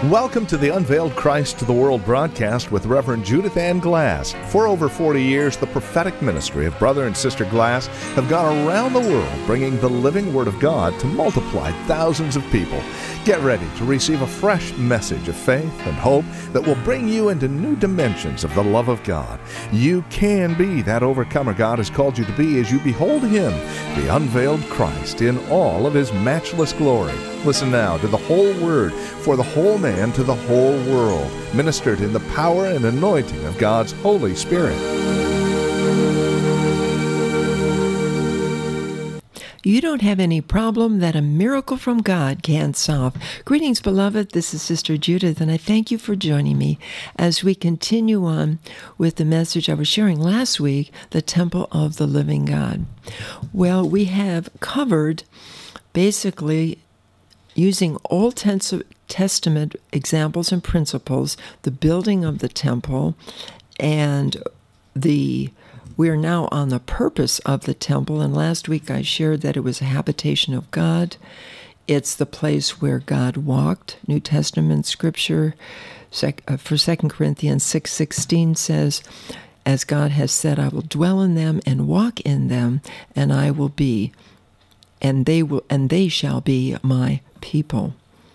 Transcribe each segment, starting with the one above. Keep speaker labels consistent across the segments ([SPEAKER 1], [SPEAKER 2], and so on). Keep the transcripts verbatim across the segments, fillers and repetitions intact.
[SPEAKER 1] Welcome to the Unveiled Christ to the World broadcast with Reverend Judith Ann Glass. For over forty years, the prophetic ministry of Brother and Sister Glass have gone around the world bringing the living Word of God to multiply thousands of people. Get ready to receive a fresh message of faith and hope that will bring you into new dimensions of the love of God. You can be that overcomer God has called you to be as you behold Him, the unveiled Christ, in all of His matchless glory. Listen now to the whole Word for the whole man to the whole world, ministered in the power and anointing of God's Holy Spirit.
[SPEAKER 2] You don't have any problem that a miracle from God can't solve. Greetings, beloved. This is Sister Judith, and I thank you for joining me as we continue on with the message I was sharing last week, the Temple of the Living God. Well, we have covered basically using Old Testament examples and principles, the building of the temple, and the we are now on the purpose of the temple. And last week I shared that it was a habitation of God. It's the place where God walked. New Testament scripture for Second Corinthians six sixteen says, "As God has said, I will dwell in them and walk in them, and I will be, and they will, and they shall be my people."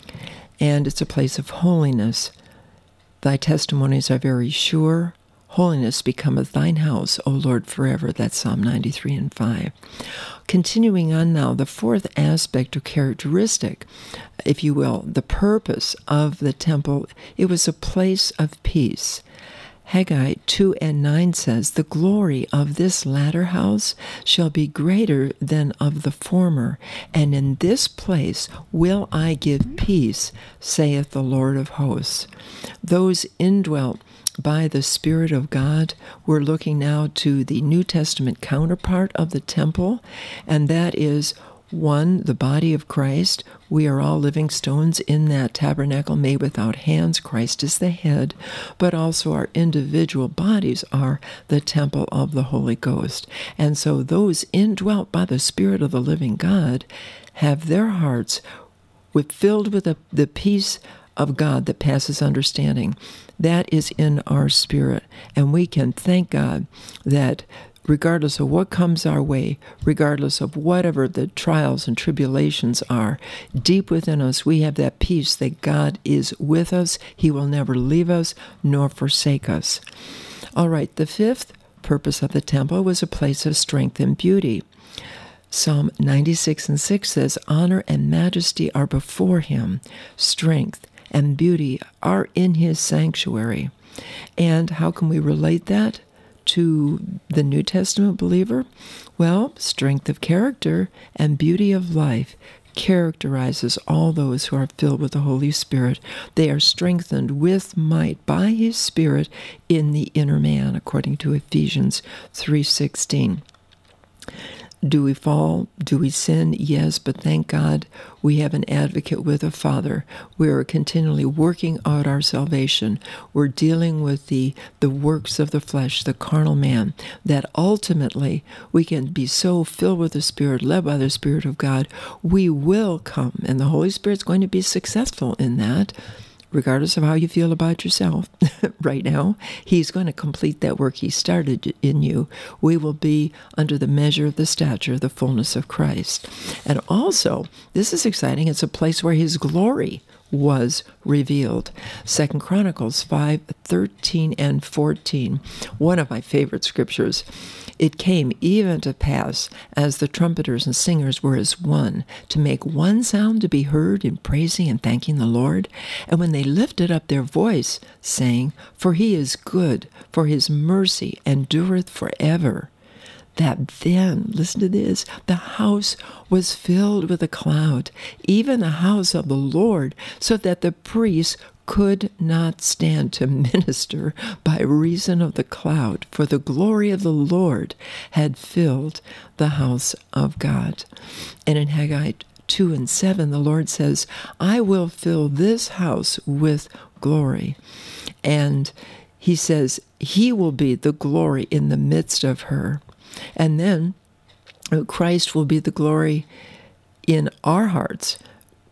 [SPEAKER 2] And it's a place of holiness. Thy testimonies are very sure. Holiness becometh thine house, O Lord, forever. That's Psalm ninety-three and five. Continuing on now, the fourth aspect or characteristic, if you will, the purpose of the temple, it was a place of peace. Haggai two and nine says, "The glory of this latter house shall be greater than of the former, and in this place will I give peace, saith the Lord of hosts." Those indwelt by the Spirit of God, we're looking now to the New Testament counterpart of the temple, and that is one, the body of Christ. We are all living stones in that tabernacle made without hands. Christ is the head, but also our individual bodies are the temple of the Holy Ghost. And so those indwelt by the Spirit of the living God have their hearts with, filled with the, the peace of God that passes understanding. That is in our spirit. And we can thank God that regardless of what comes our way, regardless of whatever the trials and tribulations are, deep within us we have that peace that God is with us. He will never leave us nor forsake us. All right, the fifth purpose of the temple was a place of strength and beauty. Psalm ninety-six and six says, "Honor and majesty are before him, strength and beauty are in his sanctuary." And how can we relate that to the New Testament believer? Well, strength of character and beauty of life characterizes all those who are filled with the Holy Spirit. They are strengthened with might by His Spirit in the inner man, according to Ephesians three sixteen. Do we fall? Do we sin? Yes, but thank God we have an advocate with a Father. We are continually working out our salvation. We're dealing with the, the works of the flesh, the carnal man, that ultimately we can be so filled with the Spirit, led by the Spirit of God, we will come, and the Holy Spirit's going to be successful in that. Regardless of how you feel about yourself right now, He's going to complete that work He started in you. We will be under the measure of the stature of the fullness of Christ. And also, this is exciting, it's a place where His glory was revealed. Second Chronicles five thirteen and fourteen, one of my favorite scriptures. "It came even to pass, as the trumpeters and singers were as one, to make one sound to be heard in praising and thanking the Lord. And when they lifted up their voice, saying, For He is good, for His mercy endureth forever, that then," listen to this, "the house was filled with a cloud, even the house of the Lord, so that the priests could not stand to minister by reason of the cloud, for the glory of the Lord had filled the house of God." And in Haggai two and seven, the Lord says, "I will fill this house with glory." And He says He will be the glory in the midst of her. And then Christ will be the glory in our hearts.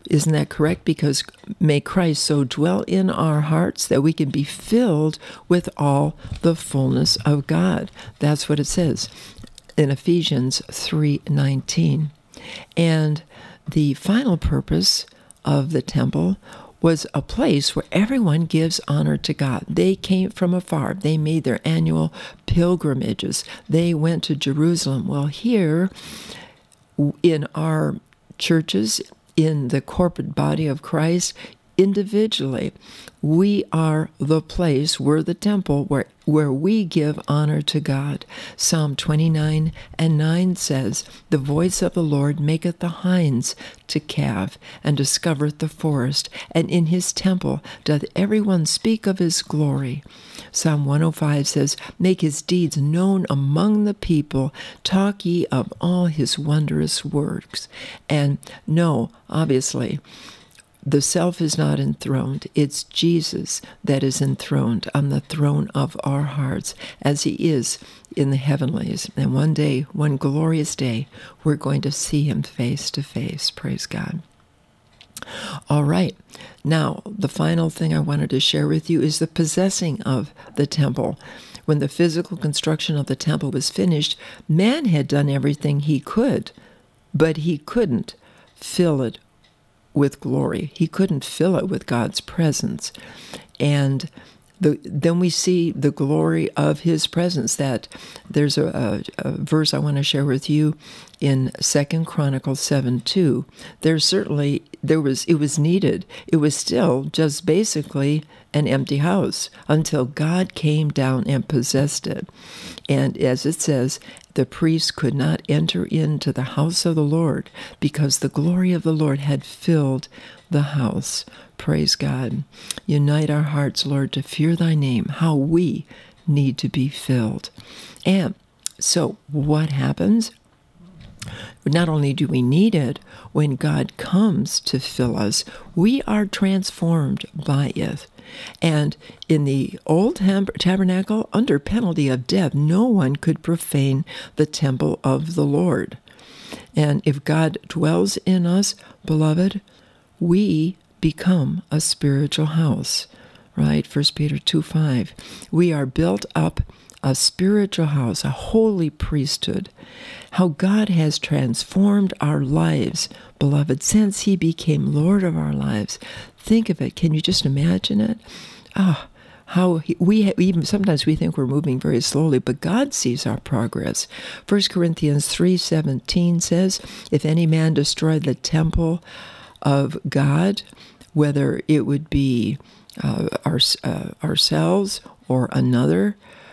[SPEAKER 2] Isn't that correct? Because may Christ so dwell in our hearts that we can be filled with all the fullness of God. That's what it says in Ephesians three nineteen. And the final purpose of the temple was a place where everyone gives honor to God. They came from afar. They made their annual pilgrimages. They went to Jerusalem. Well, here in our churches, in the corporate body of Christ, individually, we are the place, we're the temple where, where we give honor to God. Psalm twenty-nine and nine says, "The voice of the Lord maketh the hinds to calve, and discovereth the forest, and in his temple doth everyone speak of his glory." Psalm one oh five says, "Make his deeds known among the people, talk ye of all his wondrous works." And no, obviously, the self is not enthroned. It's Jesus that is enthroned on the throne of our hearts, as he is in the heavenlies. And one day, one glorious day, we're going to see him face to face. Praise God. All right. Now, the final thing I wanted to share with you is the possessing of the temple. When the physical construction of the temple was finished, man had done everything he could, but he couldn't fill it with glory. He couldn't fill it with God's presence. And the, then we see the glory of his presence. That there's a, a, a verse I want to share with you in Second Chronicles seven two. There's certainly, there was, it was needed. It was still just basically an empty house until God came down and possessed it. And as it says, the priests could not enter into the house of the Lord because the glory of the Lord had filled the house. Praise God. Unite our hearts, Lord, to fear thy name, how we need to be filled. And so what happens? Not only do we need it, when God comes to fill us, we are transformed by it. And in the old tabernacle, under penalty of death, no one could profane the temple of the Lord. And if God dwells in us, beloved, we become a spiritual house, right? First Peter two five. We are built up a spiritual house, a holy priesthood. How God has transformed our lives, beloved, since he became Lord of our lives. Think of it. Can you just imagine it? Ah, how he, we even sometimes we think we're moving very slowly, but God sees our progress. First Corinthians three seventeen says, "If any man destroy the temple of God," whether it would be uh, our, uh, ourselves or another,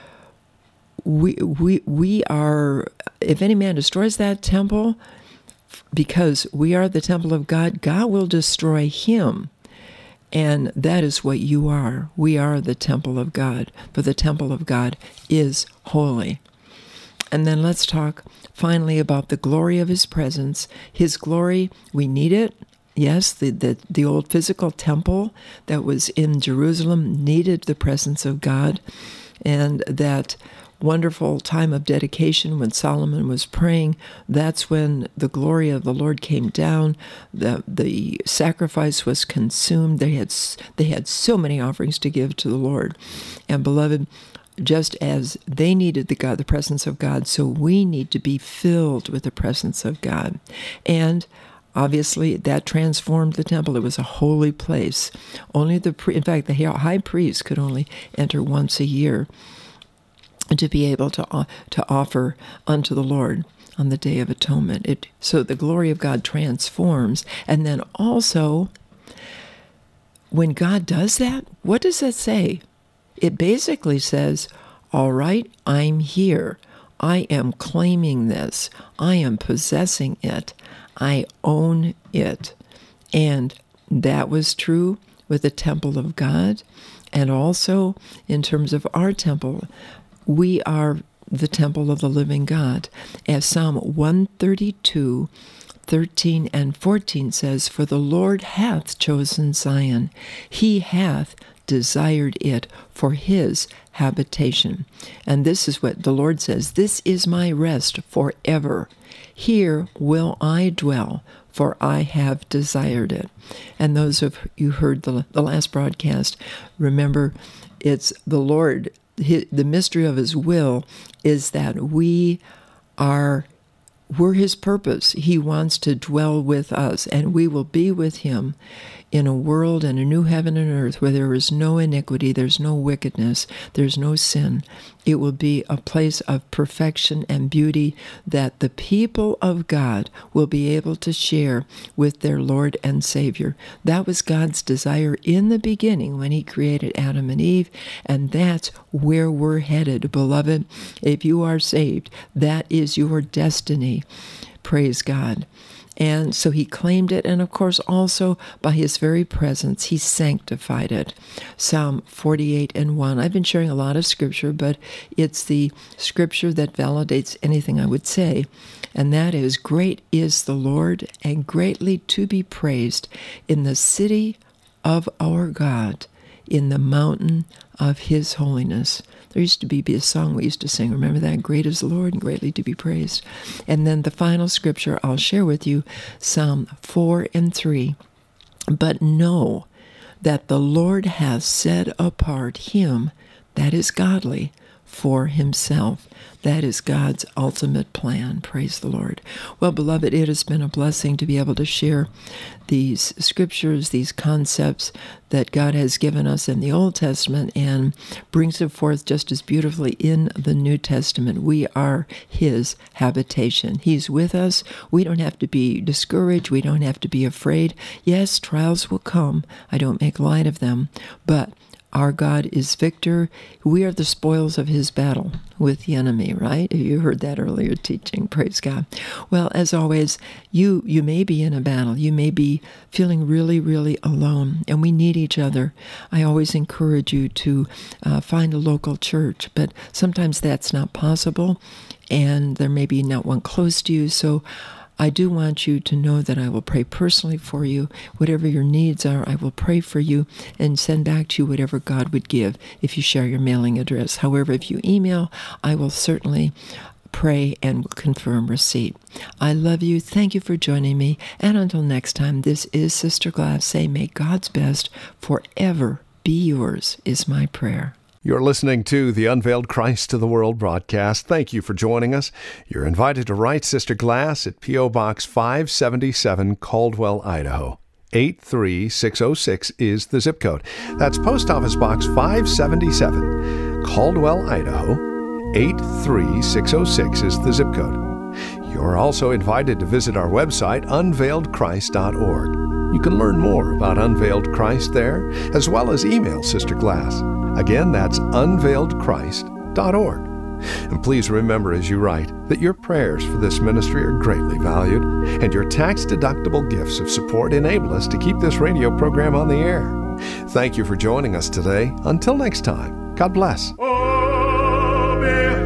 [SPEAKER 2] we we we are. If any man destroys that temple, because we are the temple of God, God will destroy him. And that is what you are. We are the temple of God, for the temple of God is holy. And then let's talk finally about the glory of his presence. His glory, we need it. Yes, the, the, the old physical temple that was in Jerusalem needed the presence of God. And that wonderful time of dedication when Solomon was praying, that's when the glory of the Lord came down. The the sacrifice was consumed. They had they had so many offerings to give to the Lord. And beloved, just as they needed the God, the presence of God, so we need to be filled with the presence of God. And obviously, that transformed the temple. It was a holy place. Only the in fact, the high priest could only enter once a year to be able to uh, to offer unto the Lord on the Day of Atonement. It, so the glory of God transforms. And then also, when God does that, what does that say? It basically says, all right, I'm here. I am claiming this. I am possessing it. I own it. And that was true with the temple of God. And also in terms of our temple, we are the temple of the living God. As Psalm one thirty-two, thirteen and fourteen says, "For the Lord hath chosen Zion. He hath desired it for his habitation." And this is what the Lord says, "This is my rest forever. Here will I dwell for I have desired it. And those of you who heard the, the last broadcast, remember, it's the Lord, his, the mystery of his will is that we are, we're his purpose. He wants to dwell with us, and we will be with him in a world and a new heaven and earth where there is no iniquity, there's no wickedness, there's no sin. It will be a place of perfection and beauty that the people of God will be able to share with their Lord and Savior. That was God's desire in the beginning when he created Adam and Eve, and that's where we're headed, beloved. If you are saved, that is your destiny. Praise God. And so he claimed it, and of course also by his very presence, he sanctified it. Psalm forty-eight and one. I've been sharing a lot of scripture, but it's the scripture that validates anything I would say, and that is, great is the Lord, and greatly to be praised in the city of our God, in the mountain of his holiness. There used to be, be a song we used to sing. Remember that? Great is the Lord and greatly to be praised. And then the final scripture I'll share with you, Psalm four and three. But know that the Lord has set apart him that is godly for himself. That is God's ultimate plan. Praise the Lord. Well, beloved, it has been a blessing to be able to share these scriptures, these concepts that God has given us in the Old Testament and brings it forth just as beautifully in the New Testament. We are his habitation. He's with us. We don't have to be discouraged. We don't have to be afraid. Yes, trials will come. I don't make light of them, but our God is victor. We are the spoils of his battle with the enemy, right? You heard that earlier teaching. Praise God. Well, as always, you you may be in a battle. You may be feeling really, really alone, and we need each other. I always encourage you to uh, find a local church, but sometimes that's not possible, and there may be not one close to you, so I do want you to know that I will pray personally for you. Whatever your needs are, I will pray for you and send back to you whatever God would give if you share your mailing address. However, if you email, I will certainly pray and confirm receipt. I love you. Thank you for joining me. And until next time, this is Sister Glass saying, may God's best forever be yours, is my prayer.
[SPEAKER 1] You're listening to the Unveiled Christ to the World broadcast. Thank you for joining us. You're invited to write Sister Glass at P O. Box five seventy-seven, Caldwell, Idaho. eight three six oh six is the zip code. That's Post Office Box five seventy-seven, Caldwell, Idaho. eight three six oh six is the zip code. You're also invited to visit our website, unveiled christ dot org. You can learn more about Unveiled Christ there, as well as email Sister Glass. Again, that's unveiled christ dot org. And please remember as you write that your prayers for this ministry are greatly valued, and your tax-deductible gifts of support enable us to keep this radio program on the air. Thank you for joining us today. Until next time, God bless.
[SPEAKER 3] Oh,